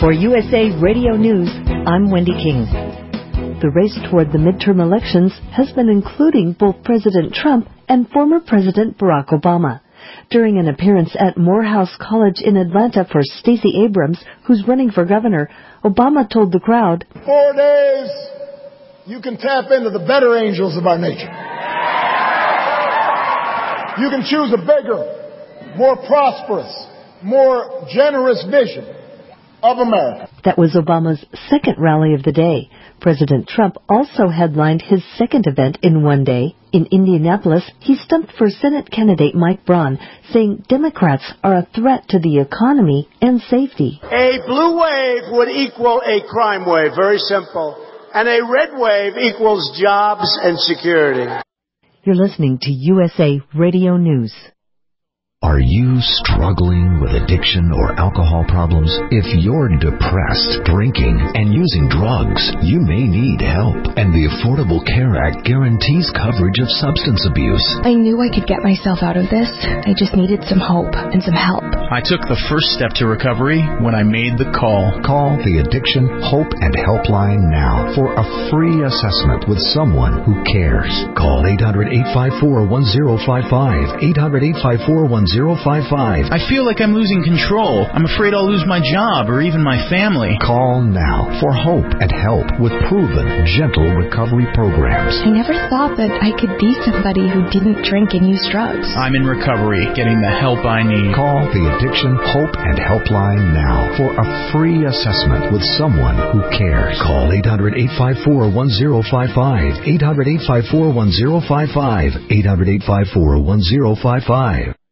For USA Radio News, I'm Wendy King. The race toward the midterm elections has been including both President Trump and former President Barack Obama. During an appearance at Morehouse College in Atlanta for Stacey Abrams, who's running for governor, Obama told the crowd, 4 days, you can tap into the better angels of our nature. You can choose a bigger, more prosperous, more generous vision of America. That was Obama's second rally of the day. President Trump also headlined his second event in one day. In Indianapolis, he stumped for Senate candidate Mike Braun, saying Democrats are a threat to the economy and safety. A blue wave would equal a crime wave, very simple. And a red wave equals jobs and security. You're listening to USA Radio News. Are you struggling with addiction or alcohol problems? If you're depressed, drinking, and using drugs, you may need help. And the Affordable Care Act guarantees coverage of substance abuse. I knew I could get myself out of this. I just needed some hope and some help. I took the first step to recovery when I made the call. Call the Addiction Hope and Helpline now for a free assessment with someone who cares. Call 800-854-1055. 800-854-1055. I feel like I'm losing control. I'm afraid I'll lose my job or even my family. Call now for hope and help with proven, gentle recovery programs. I never thought that I could be somebody who didn't drink and use drugs. I'm in recovery, getting the help I need. Call the Addiction Hope and Helpline now for a free assessment with someone who cares. Call 800-854-1055. 800-854-1055. 800-854-1055.